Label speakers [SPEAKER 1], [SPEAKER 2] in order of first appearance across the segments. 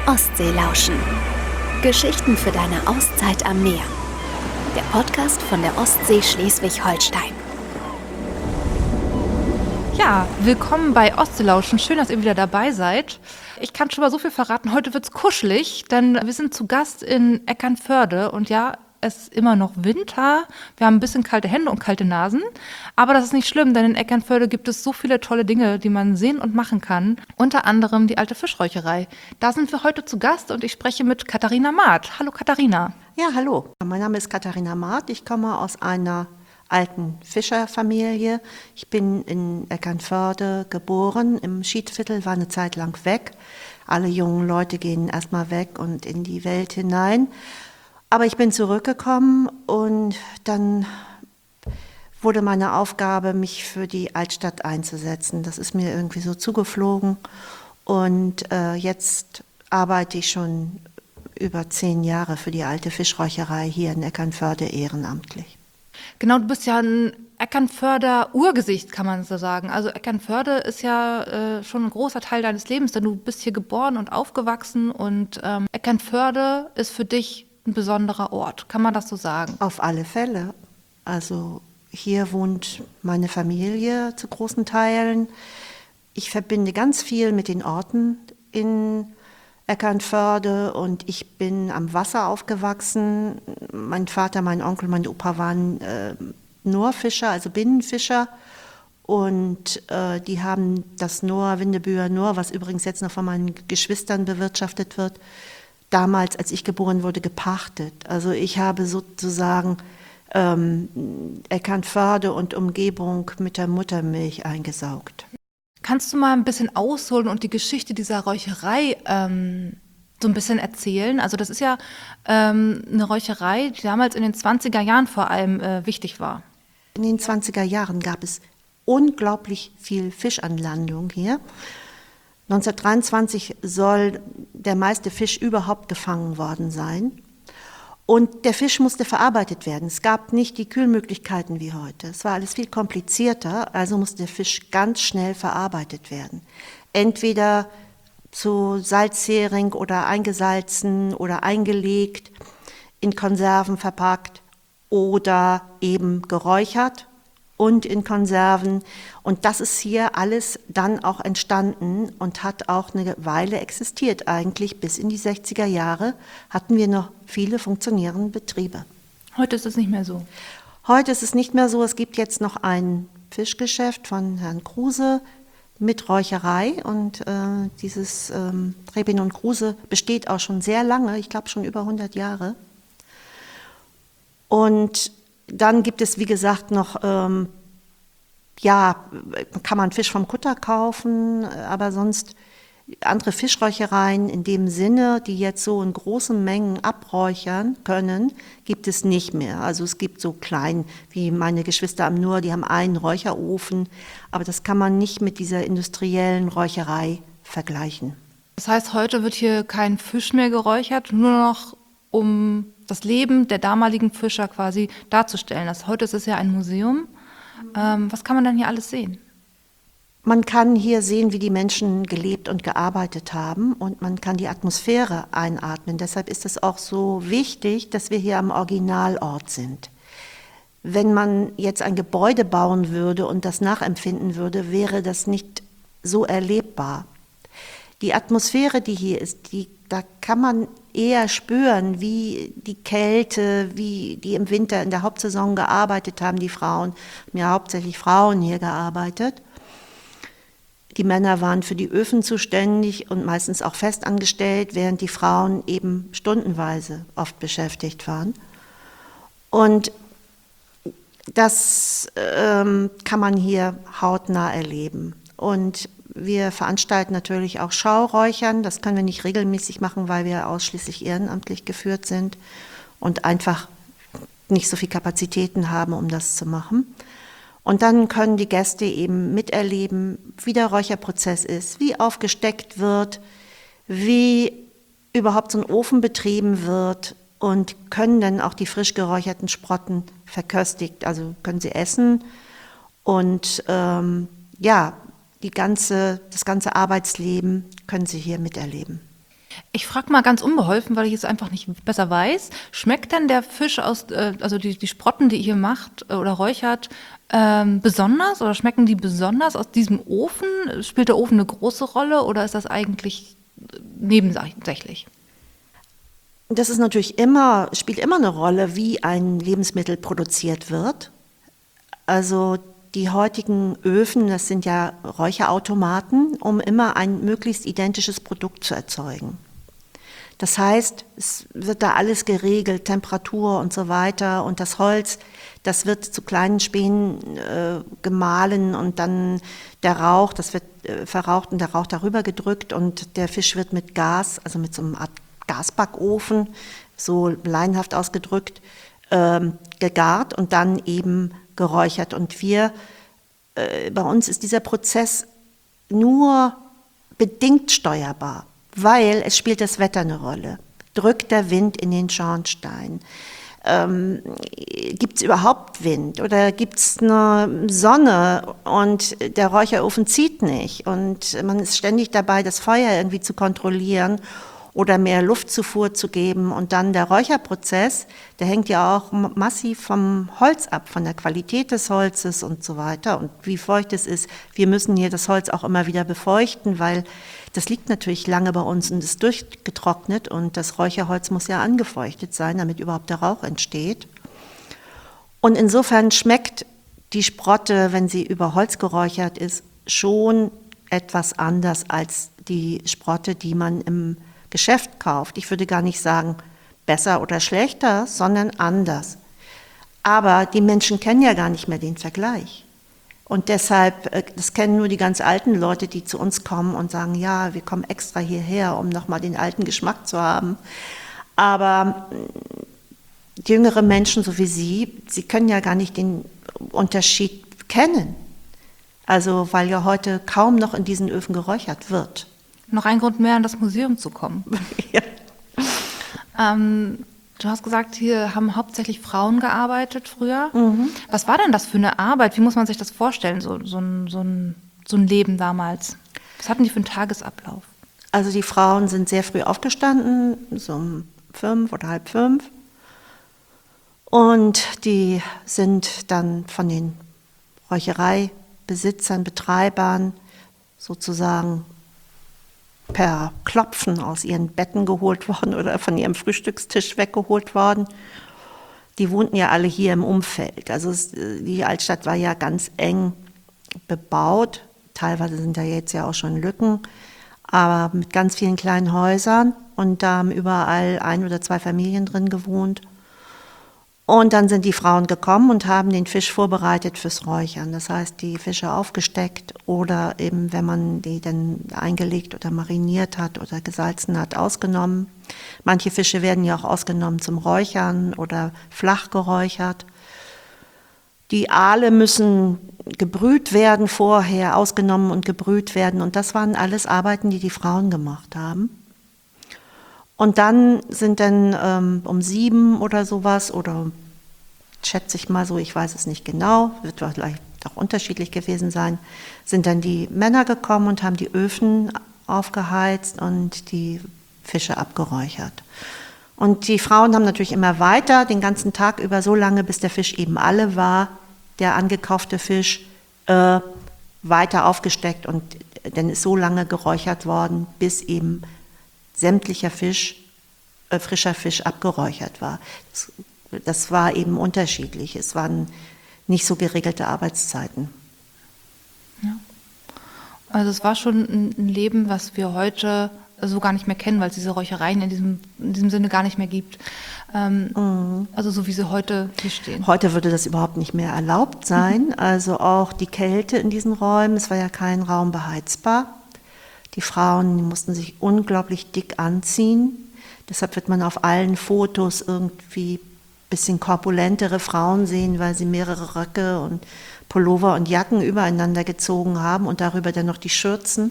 [SPEAKER 1] Ostsee lauschen. Geschichten für deine Auszeit am Meer. Der Podcast von der Ostsee Schleswig-Holstein.
[SPEAKER 2] Ja, willkommen bei Ostseelauschen. Schön, dass ihr wieder dabei seid. Ich kann schon mal so viel verraten, heute wird's kuschelig, denn wir sind zu Gast in Eckernförde und ja, es ist immer noch Winter. Wir haben ein bisschen kalte Hände und kalte Nasen, aber das ist nicht schlimm, denn in Eckernförde gibt es so viele tolle Dinge, die man sehen und machen kann. Unter anderem die alte Fischräucherei. Da sind wir heute zu Gast und ich spreche mit Katharina Maat. Hallo Katharina.
[SPEAKER 3] Ja, hallo. Mein Name ist Katharina Maat. Ich komme aus einer alten Fischerfamilie. Ich bin in Eckernförde geboren. Im Schiedviertel, war eine Zeit lang weg. Alle jungen Leute gehen erstmal weg und in die Welt hinein. Aber ich bin zurückgekommen und dann wurde meine Aufgabe, mich für die Altstadt einzusetzen. Das ist mir irgendwie so zugeflogen und jetzt arbeite ich schon über 10 Jahre für die alte Fischräucherei hier in Eckernförde ehrenamtlich.
[SPEAKER 2] Genau, du bist ja ein Eckernförder Urgesicht, kann man so sagen. Also Eckernförde ist ja schon ein großer Teil deines Lebens, denn du bist hier geboren und aufgewachsen und Eckernförde ist für dich ein besonderer Ort. Kann man das so sagen?
[SPEAKER 3] Auf alle Fälle. Also hier wohnt meine Familie zu großen Teilen. Ich verbinde ganz viel mit den Orten in Eckernförde und ich bin am Wasser aufgewachsen. Mein Vater, mein Onkel, mein Opa waren Noorfischer, also Binnenfischer. Und die haben das Noor, Windebüer Noor, was übrigens jetzt noch von meinen Geschwistern bewirtschaftet wird, damals, als ich geboren wurde, gepachtet. Also ich habe sozusagen Eckernförde und Umgebung mit der Muttermilch eingesaugt.
[SPEAKER 2] Kannst du mal ein bisschen ausholen und die Geschichte dieser Räucherei so ein bisschen erzählen? Also das ist ja eine Räucherei, die damals in den 20er Jahren vor allem wichtig war.
[SPEAKER 3] In den 20er Jahren gab es unglaublich viel Fischanlandung hier. 1923 soll der meiste Fisch überhaupt gefangen worden sein. Und der Fisch musste verarbeitet werden. Es gab nicht die Kühlmöglichkeiten wie heute. Es war alles viel komplizierter, also musste der Fisch ganz schnell verarbeitet werden. Entweder zu Salzhering oder eingesalzen oder eingelegt, in Konserven verpackt oder eben geräuchert und in Konserven. Und das ist hier alles dann auch entstanden und hat auch eine Weile existiert. Eigentlich bis in die 60er Jahre hatten wir noch viele funktionierende Betriebe.
[SPEAKER 2] Heute ist es nicht mehr so.
[SPEAKER 3] Heute ist es nicht mehr so. Es gibt jetzt noch ein Fischgeschäft von Herrn Kruse mit Räucherei. Und dieses Rebin und Kruse besteht auch schon sehr lange, ich glaube schon über 100 Jahre. Und dann gibt es, wie gesagt, noch, kann man Fisch vom Kutter kaufen, aber sonst andere Fischräuchereien in dem Sinne, die jetzt so in großen Mengen abräuchern können, gibt es nicht mehr. Also es gibt so klein, wie meine Geschwister am Noor, die haben einen Räucherofen, aber das kann man nicht mit dieser industriellen Räucherei vergleichen.
[SPEAKER 2] Das heißt, heute wird hier kein Fisch mehr geräuchert, nur noch um das Leben der damaligen Fischer quasi darzustellen. Heute ist es ja ein Museum. Was kann man dann hier alles sehen?
[SPEAKER 3] Man kann hier sehen, wie die Menschen gelebt und gearbeitet haben und man kann die Atmosphäre einatmen. Deshalb ist es auch so wichtig, dass wir hier am Originalort sind. Wenn man jetzt ein Gebäude bauen würde und das nachempfinden würde, wäre das nicht so erlebbar. Die Atmosphäre, die hier ist, da kann man eher spüren, wie die Kälte, wie die im Winter in der Hauptsaison gearbeitet haben, die Frauen. Haben ja hauptsächlich Frauen hier gearbeitet. Die Männer waren für die Öfen zuständig und meistens auch festangestellt, während die Frauen eben stundenweise oft beschäftigt waren. Und das kann man hier hautnah erleben. Und wir veranstalten natürlich auch Schauräuchern. Das können wir nicht regelmäßig machen, weil wir ausschließlich ehrenamtlich geführt sind und einfach nicht so viel Kapazitäten haben, um das zu machen. Und dann können die Gäste eben miterleben, wie der Räucherprozess ist, wie aufgesteckt wird, wie überhaupt so ein Ofen betrieben wird und können dann auch die frisch geräucherten Sprotten verköstigt, also können sie essen und das ganze Arbeitsleben können Sie hier miterleben.
[SPEAKER 2] Ich frage mal ganz unbeholfen, weil ich es einfach nicht besser weiß. Schmeckt denn der Fisch also die Sprotten, die ihr hier macht oder räuchert, besonders? Oder schmecken die besonders aus diesem Ofen? Spielt der Ofen eine große Rolle oder ist das eigentlich nebensächlich?
[SPEAKER 3] Das ist natürlich spielt immer eine Rolle, wie ein Lebensmittel produziert wird. Also die heutigen Öfen, das sind ja Räucherautomaten, um immer ein möglichst identisches Produkt zu erzeugen. Das heißt, es wird da alles geregelt, Temperatur und so weiter. Und das Holz, das wird zu kleinen Spänen gemahlen und dann der Rauch, das wird verraucht und der Rauch darüber gedrückt und der Fisch wird mit Gas, also mit so einer Art Gasbackofen, so laienhaft ausgedrückt, gegart und dann eben geräuchert. Und bei uns ist dieser Prozess nur bedingt steuerbar, weil es spielt das Wetter eine Rolle. Drückt der Wind in den Schornstein? Gibt es überhaupt Wind oder gibt es eine Sonne und der Räucherofen zieht nicht und man ist ständig dabei, das Feuer irgendwie zu kontrollieren oder mehr Luftzufuhr zu geben und dann der Räucherprozess, der hängt ja auch massiv vom Holz ab, von der Qualität des Holzes und so weiter und wie feucht es ist. Wir müssen hier das Holz auch immer wieder befeuchten, weil das liegt natürlich lange bei uns und ist durchgetrocknet und das Räucherholz muss ja angefeuchtet sein, damit überhaupt der Rauch entsteht. Und insofern schmeckt die Sprotte, wenn sie über Holz geräuchert ist, schon etwas anders als die Sprotte, die man im Geschäft kauft. Ich würde gar nicht sagen besser oder schlechter, sondern anders. Aber die Menschen kennen ja gar nicht mehr den Vergleich. Und deshalb, das kennen nur die ganz alten Leute, die zu uns kommen und sagen, ja, wir kommen extra hierher, um nochmal den alten Geschmack zu haben. Aber jüngere Menschen, so wie Sie können ja gar nicht den Unterschied kennen. Also, weil ja heute kaum noch in diesen Öfen geräuchert wird.
[SPEAKER 2] Noch ein Grund mehr, in das Museum zu kommen.
[SPEAKER 3] Ja.
[SPEAKER 2] Du hast gesagt, hier haben hauptsächlich Frauen gearbeitet früher. Mhm. Was war denn das für eine Arbeit? Wie muss man sich das vorstellen, so ein Leben damals? Was hatten die für einen Tagesablauf?
[SPEAKER 3] Also die Frauen sind sehr früh aufgestanden, so um 5 oder halb 5. Und die sind dann von den Räuchereibesitzern, Betreibern sozusagen per Klopfen aus ihren Betten geholt worden oder von ihrem Frühstückstisch weggeholt worden. Die wohnten ja alle hier im Umfeld. Also die Altstadt war ja ganz eng bebaut. Teilweise sind da jetzt ja auch schon Lücken, aber mit ganz vielen kleinen Häusern. Und da haben überall 1 oder 2 Familien drin gewohnt. Und dann sind die Frauen gekommen und haben den Fisch vorbereitet fürs Räuchern. Das heißt, die Fische aufgesteckt oder eben, wenn man die dann eingelegt oder mariniert hat oder gesalzen hat, ausgenommen. Manche Fische werden ja auch ausgenommen zum Räuchern oder flach geräuchert. Die Aale müssen gebrüht werden vorher, ausgenommen und gebrüht werden. Und das waren alles Arbeiten, die die Frauen gemacht haben. Und dann sind dann um 7 oder sowas, oder schätze ich mal so, ich weiß es nicht genau, wird vielleicht auch unterschiedlich gewesen sein, sind dann die Männer gekommen und haben die Öfen aufgeheizt und die Fische abgeräuchert. Und die Frauen haben natürlich immer weiter, den ganzen Tag über, so lange, bis der Fisch eben alle war, der angekaufte Fisch, weiter aufgesteckt und dann ist so lange geräuchert worden, bis eben sämtlicher frischer Fisch abgeräuchert war. Das war eben unterschiedlich. Es waren nicht so geregelte Arbeitszeiten.
[SPEAKER 2] Ja. Also es war schon ein Leben, was wir heute so gar nicht mehr kennen, weil es diese Räuchereien in diesem Sinne gar nicht mehr gibt. Also so wie sie heute hier stehen.
[SPEAKER 3] Heute würde das überhaupt nicht mehr erlaubt sein. Also auch die Kälte in diesen Räumen, es war ja kein Raum beheizbar. Die Frauen mussten sich unglaublich dick anziehen. Deshalb wird man auf allen Fotos irgendwie ein bisschen korpulentere Frauen sehen, weil sie mehrere Röcke und Pullover und Jacken übereinander gezogen haben und darüber dann noch die Schürzen.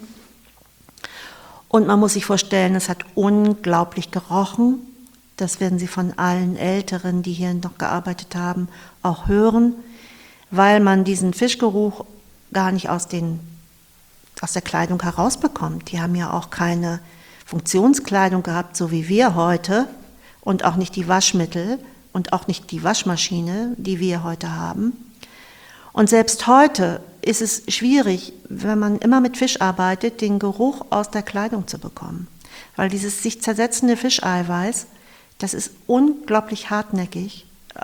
[SPEAKER 3] Und man muss sich vorstellen, es hat unglaublich gerochen. Das werden Sie von allen Älteren, die hier noch gearbeitet haben, auch hören, weil man diesen Fischgeruch gar nicht aus der Kleidung herausbekommt. Die haben ja auch keine Funktionskleidung gehabt, so wie wir heute, und auch nicht die Waschmittel und auch nicht die Waschmaschine, die wir heute haben. Und selbst heute ist es schwierig, wenn man immer mit Fisch arbeitet, den Geruch aus der Kleidung zu bekommen. Weil dieses sich zersetzende Fischeiweiß, das ist unglaublich hartnäckig.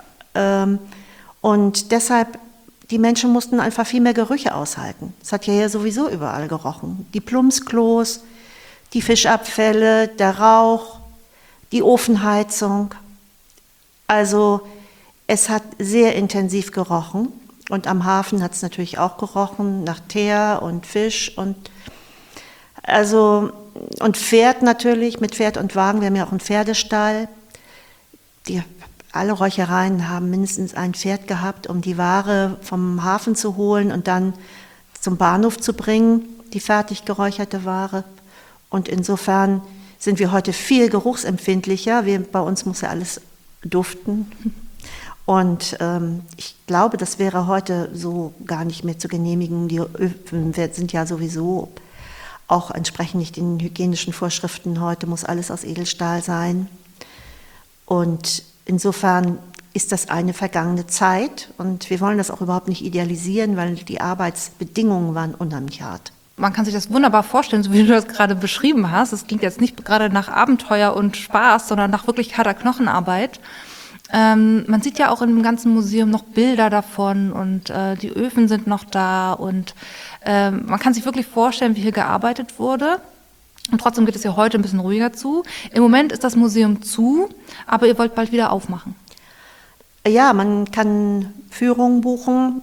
[SPEAKER 3] Und deshalb, die Menschen mussten einfach viel mehr Gerüche aushalten. Es hat ja sowieso überall gerochen. Die Plumpsklos, die Fischabfälle, der Rauch, die Ofenheizung. Also es hat sehr intensiv gerochen. Und am Hafen hat es natürlich auch gerochen nach Teer und Fisch und Pferd natürlich, mit Pferd und Wagen. Wir haben ja auch einen Pferdestall. Alle Räuchereien haben mindestens ein Pferd gehabt, um die Ware vom Hafen zu holen und dann zum Bahnhof zu bringen, die fertig geräucherte Ware. Und insofern sind wir heute viel geruchsempfindlicher. Bei uns muss ja alles duften. Und ich glaube, das wäre heute so gar nicht mehr zu genehmigen. Die Öfen sind ja sowieso auch entsprechend nicht den hygienischen Vorschriften. Heute muss alles aus Edelstahl sein. Und insofern ist das eine vergangene Zeit. Und wir wollen das auch überhaupt nicht idealisieren, weil die Arbeitsbedingungen waren unheimlich hart.
[SPEAKER 2] Man kann sich das wunderbar vorstellen, so wie du das gerade beschrieben hast. Es klingt jetzt nicht gerade nach Abenteuer und Spaß, sondern nach wirklich harter Knochenarbeit. Man sieht ja auch im ganzen Museum noch Bilder davon und die Öfen sind noch da und man kann sich wirklich vorstellen, wie hier gearbeitet wurde. Und trotzdem geht es ja heute ein bisschen ruhiger zu. Im Moment ist das Museum zu, aber ihr wollt bald wieder aufmachen.
[SPEAKER 3] Ja, man kann Führungen buchen.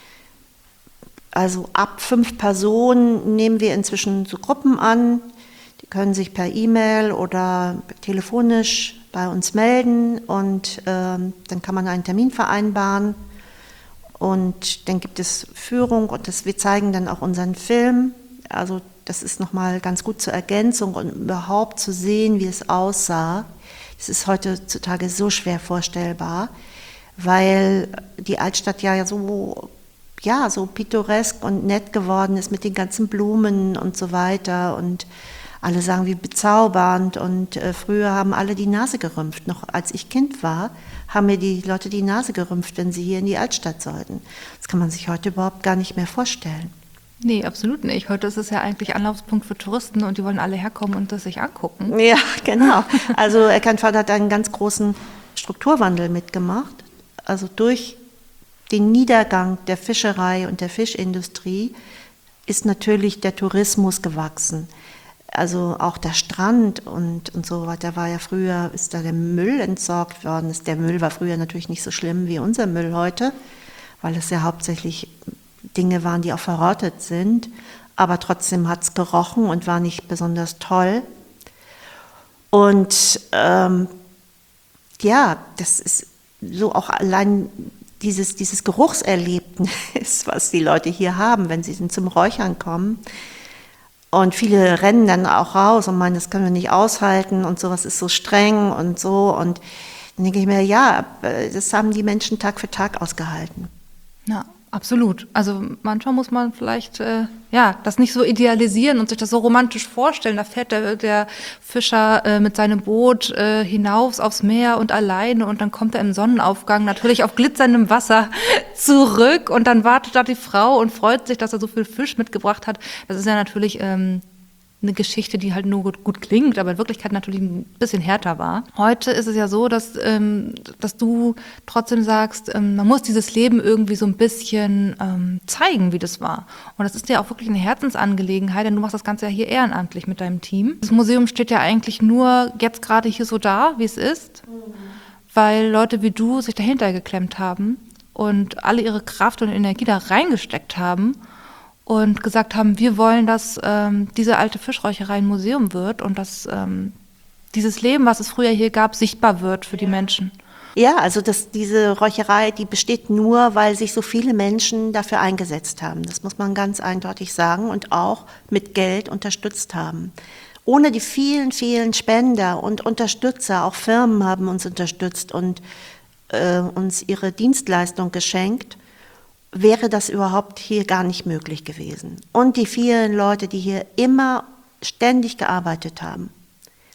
[SPEAKER 3] Also ab 5 Personen nehmen wir inzwischen so Gruppen an. Die können sich per E-Mail oder telefonisch bei uns melden und dann kann man einen Termin vereinbaren und dann gibt es Führung und wir zeigen dann auch unseren Film. Also das ist nochmal ganz gut zur Ergänzung und überhaupt zu sehen, wie es aussah. Es ist heutzutage so schwer vorstellbar, weil die Altstadt ja so pittoresk und nett geworden ist mit den ganzen Blumen und so weiter und alle sagen, wie bezaubernd und früher haben alle die Nase gerümpft. Noch als ich Kind war, haben mir die Leute die Nase gerümpft, wenn sie hier in die Altstadt sollten. Das kann man sich heute überhaupt gar nicht mehr vorstellen.
[SPEAKER 2] Nee, absolut nicht. Heute ist es ja eigentlich Anlaufspunkt für Touristen und die wollen alle herkommen und das sich angucken.
[SPEAKER 3] Ja, genau. Also Eckernförde hat einen ganz großen Strukturwandel mitgemacht. Also durch den Niedergang der Fischerei und der Fischindustrie ist natürlich der Tourismus gewachsen. Also auch der Strand und so weiter war ja früher, ist da der Müll entsorgt worden. Der Müll war früher natürlich nicht so schlimm wie unser Müll heute, weil es ja hauptsächlich Dinge waren, die auch verrottet sind. Aber trotzdem hat es gerochen und war nicht besonders toll. Und das ist so auch allein dieses Geruchserlebnis, was die Leute hier haben, wenn sie zum Räuchern kommen. Und viele rennen dann auch raus und meinen, das können wir nicht aushalten und sowas ist so streng und so. Und dann denke ich mir, ja, das haben die Menschen Tag für Tag ausgehalten.
[SPEAKER 2] Ja, absolut. Also manchmal muss man vielleicht das nicht so idealisieren und sich das so romantisch vorstellen. Da fährt der Fischer mit seinem Boot hinaus aufs Meer und alleine und dann kommt er im Sonnenaufgang natürlich auf glitzerndem Wasser zurück und dann wartet da die Frau und freut sich, dass er so viel Fisch mitgebracht hat. Das ist ja natürlich eine Geschichte, die halt nur gut klingt, aber in Wirklichkeit natürlich ein bisschen härter war. Heute ist es ja so, dass du trotzdem sagst, man muss dieses Leben irgendwie so ein bisschen zeigen, wie das war. Und das ist ja auch wirklich eine Herzensangelegenheit, denn du machst das Ganze ja hier ehrenamtlich mit deinem Team. Das Museum steht ja eigentlich nur jetzt gerade hier so da, wie es ist, weil Leute wie du sich dahinter geklemmt haben und alle ihre Kraft und Energie da reingesteckt haben und gesagt haben, wir wollen, dass diese alte Fischräucherei ein Museum wird und dass dieses Leben, was es früher hier gab, sichtbar wird für die Menschen.
[SPEAKER 3] Ja, also diese Räucherei, die besteht nur, weil sich so viele Menschen dafür eingesetzt haben. Das muss man ganz eindeutig sagen und auch mit Geld unterstützt haben. Ohne die vielen, vielen Spender und Unterstützer, auch Firmen haben uns unterstützt und uns ihre Dienstleistung geschenkt, wäre das überhaupt hier gar nicht möglich gewesen. Und die vielen Leute, die hier immer ständig gearbeitet haben.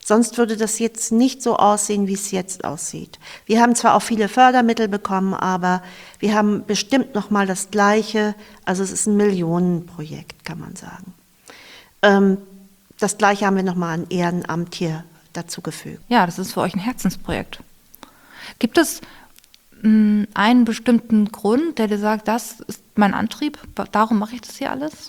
[SPEAKER 3] Sonst würde das jetzt nicht so aussehen, wie es jetzt aussieht. Wir haben zwar auch viele Fördermittel bekommen, aber wir haben bestimmt noch mal das Gleiche. Also es ist ein Millionenprojekt, kann man sagen. Das Gleiche haben wir noch mal an Ehrenamt hier dazu gefügt.
[SPEAKER 2] Ja, das ist für euch ein Herzensprojekt. Gibt es einen bestimmten Grund, der dir sagt, das ist mein Antrieb, darum mache ich das hier alles?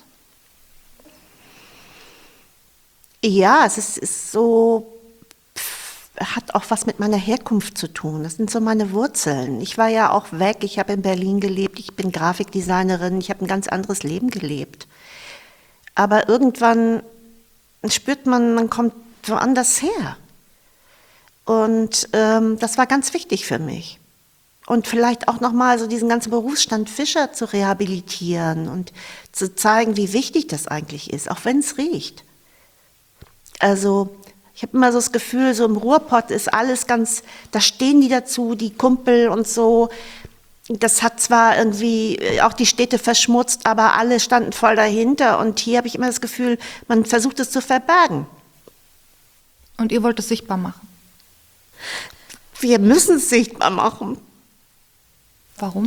[SPEAKER 3] Ja, es ist so, hat auch was mit meiner Herkunft zu tun. Das sind so meine Wurzeln. Ich war ja auch weg, ich habe in Berlin gelebt, ich bin Grafikdesignerin, ich habe ein ganz anderes Leben gelebt. Aber irgendwann spürt man kommt woanders her. Und das war ganz wichtig für mich. Und vielleicht auch nochmal so diesen ganzen Berufsstand Fischer zu rehabilitieren und zu zeigen, wie wichtig das eigentlich ist, auch wenn es riecht. Also ich habe immer so das Gefühl, so im Ruhrpott ist alles ganz, da stehen die dazu, die Kumpel und so. Das hat zwar irgendwie auch die Städte verschmutzt, aber alle standen voll dahinter. Und hier habe ich immer das Gefühl, man versucht es zu verbergen.
[SPEAKER 2] Und ihr wollt es sichtbar machen?
[SPEAKER 3] Wir müssen es sichtbar machen.
[SPEAKER 2] Warum?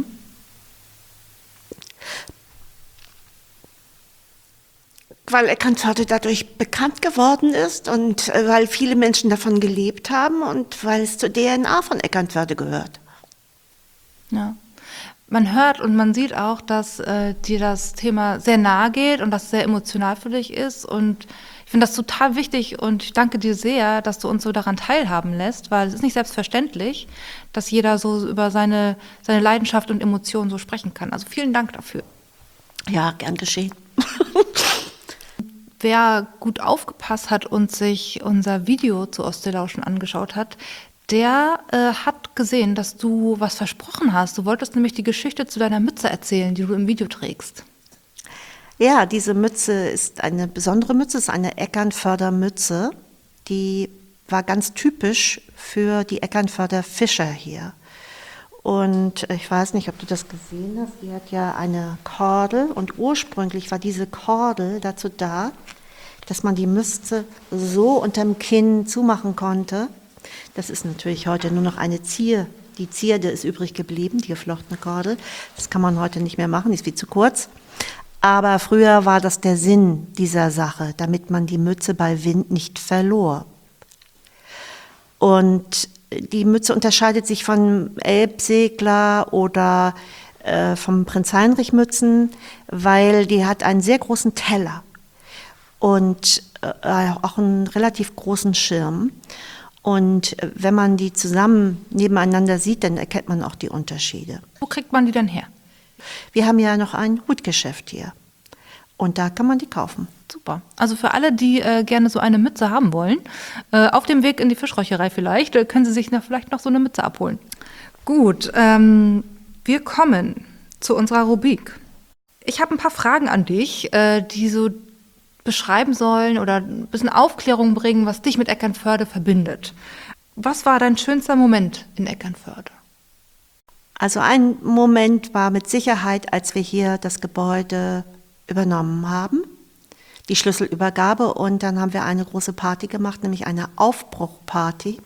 [SPEAKER 3] Weil Eckernförde dadurch bekannt geworden ist und weil viele Menschen davon gelebt haben und weil es zur DNA von Eckernförde gehört.
[SPEAKER 2] Ja. Man hört und man sieht auch, dass dir das Thema sehr nahe geht und das sehr emotional für dich ist. Und ich finde das total wichtig und ich danke dir sehr, dass du uns so daran teilhaben lässt, weil es ist nicht selbstverständlich, dass jeder so über seine Leidenschaft und Emotionen so sprechen kann. Also vielen Dank dafür.
[SPEAKER 3] Ja, gern geschehen.
[SPEAKER 2] Wer gut aufgepasst hat und sich unser Video zu Ostsee-Lauschen angeschaut hat, der hat gesehen, dass du was versprochen hast. Du wolltest nämlich die Geschichte zu deiner Mütze erzählen, die du im Video trägst.
[SPEAKER 3] Ja, diese Mütze ist eine besondere Mütze, ist eine Eckernförder Mütze. Die war ganz typisch für die Eckernförder Fischer hier. Und ich weiß nicht, ob du das gesehen hast, die hat ja eine Kordel und ursprünglich war diese Kordel dazu da, dass man die Mütze so unterm Kinn zumachen konnte. Das ist natürlich heute nur noch eine Zierde. Die Zierde ist übrig geblieben, die geflochtene Kordel. Das kann man heute nicht mehr machen, die ist viel zu kurz. Aber früher war das der Sinn dieser Sache, damit man die Mütze bei Wind nicht verlor. Und die Mütze unterscheidet sich von Elbsegler oder vom Prinz-Heinrich-Mützen, weil die hat einen sehr großen Teller und auch einen relativ großen Schirm. Und wenn man die zusammen nebeneinander sieht, dann erkennt man auch die Unterschiede.
[SPEAKER 2] Wo kriegt man die denn her?
[SPEAKER 3] Wir haben ja noch ein Hutgeschäft hier und da kann man die kaufen.
[SPEAKER 2] Super. Also für alle, die gerne so eine Mütze haben wollen, auf dem Weg in die Fischräucherei vielleicht, können Sie sich vielleicht noch so eine Mütze abholen. Gut, wir kommen zu unserer Rubrik. Ich habe ein paar Fragen an dich, die so beschreiben sollen oder ein bisschen Aufklärung bringen, was dich mit Eckernförde verbindet. Was war dein schönster Moment in Eckernförde?
[SPEAKER 3] Also ein Moment war mit Sicherheit, als wir hier das Gebäude übernommen haben, die Schlüsselübergabe, und dann haben wir eine große Party gemacht, nämlich eine Aufbruchparty.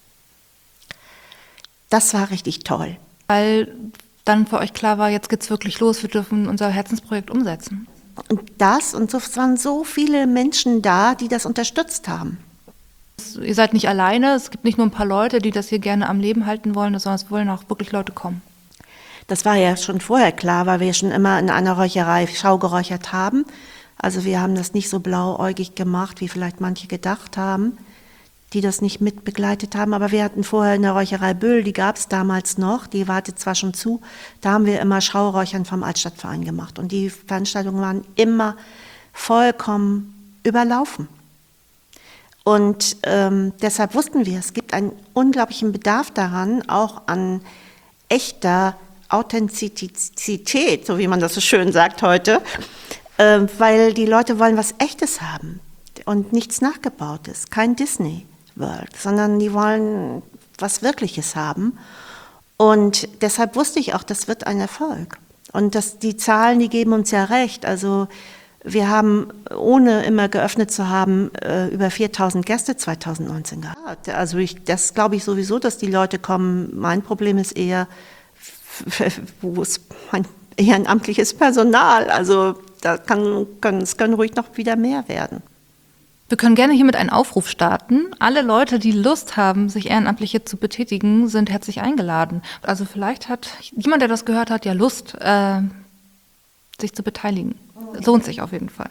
[SPEAKER 3] Das war richtig toll.
[SPEAKER 2] Weil dann für euch klar war, jetzt geht's wirklich los, wir dürfen unser Herzensprojekt umsetzen.
[SPEAKER 3] Und es waren so viele Menschen da, die das unterstützt haben.
[SPEAKER 2] Ihr seid nicht alleine, es gibt nicht nur ein paar Leute, die das hier gerne am Leben halten wollen, sondern es wollen auch wirklich Leute kommen.
[SPEAKER 3] Das war ja schon vorher klar, weil wir schon immer in einer Räucherei Schau geräuchert haben. Also wir haben das nicht so blauäugig gemacht, wie vielleicht manche gedacht haben, die das nicht mitbegleitet haben. Aber wir hatten vorher in der Räucherei Böhl, die gab es damals noch, die wartet zwar schon zu, da haben wir immer Schauräuchern vom Altstadtverein gemacht. Und die Veranstaltungen waren immer vollkommen überlaufen. Und deshalb wussten wir, es gibt einen unglaublichen Bedarf daran, auch an echter Authentizität, so wie man das so schön sagt heute, weil die Leute wollen was Echtes haben und nichts Nachgebautes, kein Disney World, sondern die wollen was Wirkliches haben. Und deshalb wusste ich auch, das wird ein Erfolg. Und die Zahlen, die geben uns ja recht. Also Wir haben, ohne immer geöffnet zu haben, über 4.000 Gäste 2019 gehabt. Also das glaube ich sowieso, dass die Leute kommen. Mein Problem ist eher, wo ist mein ehrenamtliches Personal? Also es können ruhig noch wieder mehr werden.
[SPEAKER 2] Wir können gerne hiermit einen Aufruf starten. Alle Leute, die Lust haben, sich ehrenamtlich hier zu betätigen, sind herzlich eingeladen. Also vielleicht hat jemand, der das gehört hat, ja Lust, sich zu beteiligen. Lohnt sich auf jeden Fall.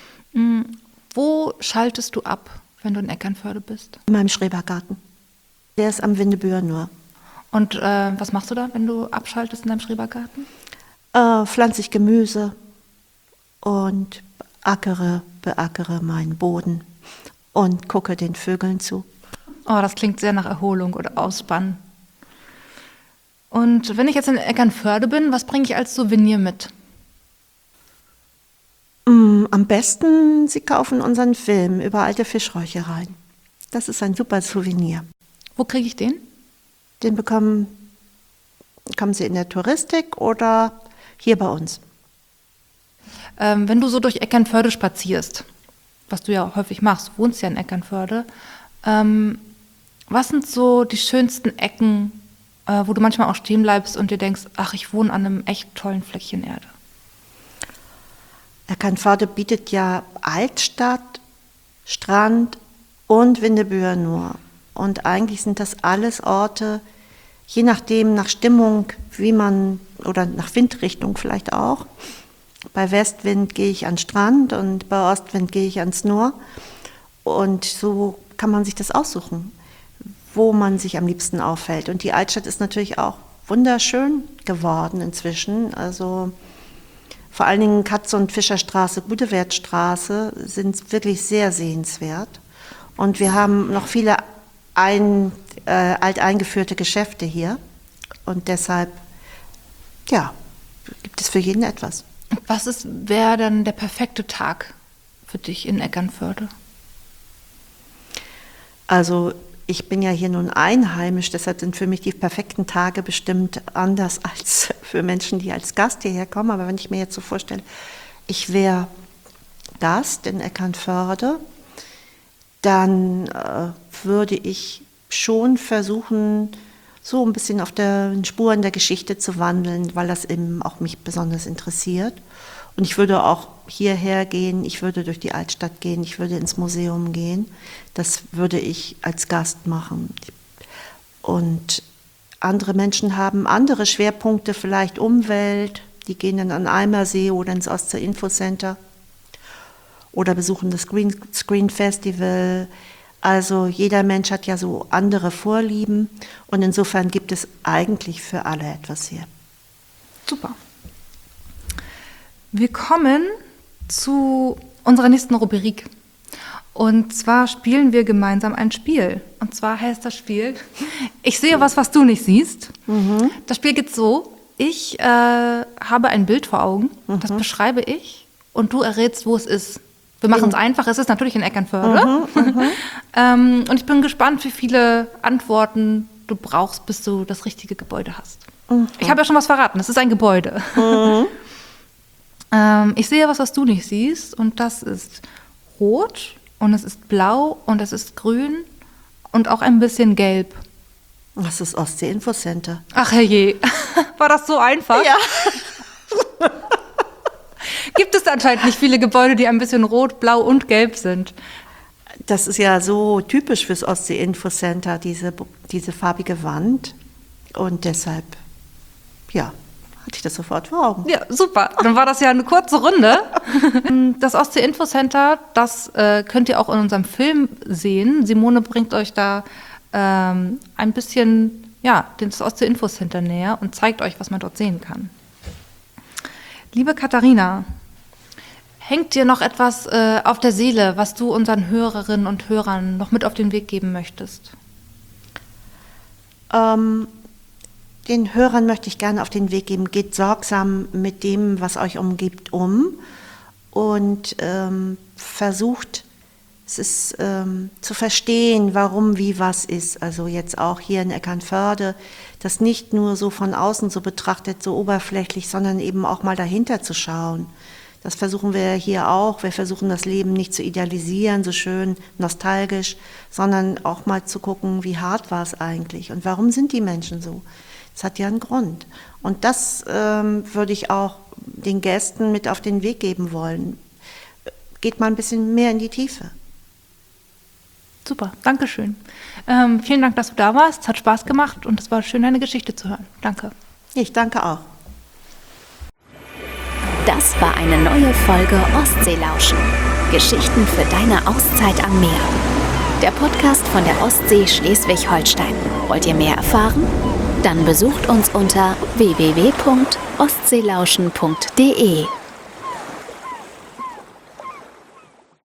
[SPEAKER 2] Wo schaltest du ab, wenn du in Eckernförde bist?
[SPEAKER 3] In meinem Schrebergarten. Der ist am Windebühr nur.
[SPEAKER 2] Und was machst du da, wenn du abschaltest in deinem Schrebergarten?
[SPEAKER 3] Pflanze ich Gemüse und beackere meinen Boden und gucke den Vögeln zu.
[SPEAKER 2] Oh, das klingt sehr nach Erholung oder Ausspannen. Und wenn ich jetzt in Eckernförde bin, was bringe ich als Souvenir mit?
[SPEAKER 3] Am besten, Sie kaufen unseren Film über alte Fischräuchereien. Das ist ein super Souvenir.
[SPEAKER 2] Wo kriege ich den?
[SPEAKER 3] Den bekommen Sie in der Touristik oder hier bei uns.
[SPEAKER 2] Wenn du so durch Eckernförde spazierst, was du ja häufig machst, wohnst ja in Eckernförde, was sind so die schönsten Ecken, wo du manchmal auch stehen bleibst und dir denkst, ach, ich wohne an einem echt tollen Fleckchen Erde?
[SPEAKER 3] Eckernförde bietet ja Altstadt, Strand und Windebühr nur. Und eigentlich sind das alles Orte, je nachdem, nach Stimmung, oder nach Windrichtung vielleicht auch. Bei Westwind gehe ich an den Strand und bei Ostwind gehe ich ans Noor. Und so kann man sich das aussuchen, wo man sich am liebsten aufhält. Und die Altstadt ist natürlich auch wunderschön geworden inzwischen. Also vor allen Dingen Katz- und Fischerstraße, Gutewertstraße sind wirklich sehr sehenswert. Und wir haben noch viele alteingeführte Geschäfte hier. Und deshalb, ja, gibt es für jeden etwas.
[SPEAKER 2] Was wäre dann der perfekte Tag für dich in Eckernförde?
[SPEAKER 3] Also ich bin ja hier nun einheimisch, deshalb sind für mich die perfekten Tage bestimmt anders als für Menschen, die als Gast hierher kommen. Aber wenn ich mir jetzt so vorstelle, ich wäre Gast in Eckernförde, dann würde ich schon versuchen, so ein bisschen auf den Spuren der Geschichte zu wandeln, weil das eben auch mich besonders interessiert. Und ich würde auch hierher gehen, ich würde durch die Altstadt gehen, ich würde ins Museum gehen. Das würde ich als Gast machen. Und andere Menschen haben andere Schwerpunkte, vielleicht Umwelt, die gehen dann an Eimersee oder ins Ostsee-Infocenter oder besuchen das Screen Festival. Also jeder Mensch hat ja so andere Vorlieben und insofern gibt es eigentlich für alle etwas hier.
[SPEAKER 2] Super. Wir kommen zu unserer nächsten Rubrik. Und zwar spielen wir gemeinsam ein Spiel. Und zwar heißt das Spiel, ich sehe was du nicht siehst. Mhm. Das Spiel geht so, ich habe ein Bild vor Augen, das beschreibe ich und du errätst, wo es ist. Wir machen es einfach, es ist natürlich in Eckernförde. Und ich bin gespannt, wie viele Antworten du brauchst, bis du das richtige Gebäude hast. Ich habe ja schon was verraten, es ist ein Gebäude. Ich sehe was du nicht siehst und das ist rot und es ist blau und es ist grün und auch ein bisschen gelb.
[SPEAKER 3] Das ist Ostsee-Infocenter.
[SPEAKER 2] Ach herrje, war das so einfach?
[SPEAKER 3] Ja.
[SPEAKER 2] Gibt es anscheinend nicht viele Gebäude, die ein bisschen rot, blau und gelb sind?
[SPEAKER 3] Das ist ja so typisch fürs Ostsee-Infocenter, diese farbige Wand. Und deshalb, ja, hatte ich das sofort vor Augen.
[SPEAKER 2] Ja, super. Dann war das ja eine kurze Runde. Das Ostsee-Infocenter, das könnt ihr auch in unserem Film sehen. Simone bringt euch da ein bisschen, das Ostsee-Infocenter näher und zeigt euch, was man dort sehen kann. Liebe Katharina, hängt dir noch etwas auf der Seele, was du unseren Hörerinnen und Hörern noch mit auf den Weg geben möchtest?
[SPEAKER 3] Den Hörern möchte ich gerne auf den Weg geben, geht sorgsam mit dem, was euch umgibt, und versucht, zu verstehen, warum, wie, was ist. Also jetzt auch hier in Eckernförde, das nicht nur so von außen so betrachtet, so oberflächlich, sondern eben auch mal dahinter zu schauen. Das versuchen wir hier auch. Wir versuchen das Leben nicht zu idealisieren, so schön nostalgisch, sondern auch mal zu gucken, wie hart war es eigentlich und warum sind die Menschen so? Es hat ja einen Grund. Und das würde ich auch den Gästen mit auf den Weg geben wollen. Geht mal ein bisschen mehr in die Tiefe.
[SPEAKER 2] Super, Dankeschön. Vielen Dank, dass du da warst. Es hat Spaß gemacht und es war schön, deine Geschichte zu hören. Danke.
[SPEAKER 3] Ich danke auch.
[SPEAKER 1] Das war eine neue Folge Ostseelauschen. Geschichten für deine Auszeit am Meer. Der Podcast von der Ostsee Schleswig-Holstein. Wollt ihr mehr erfahren? Dann besucht uns unter www.ostseelauschen.de.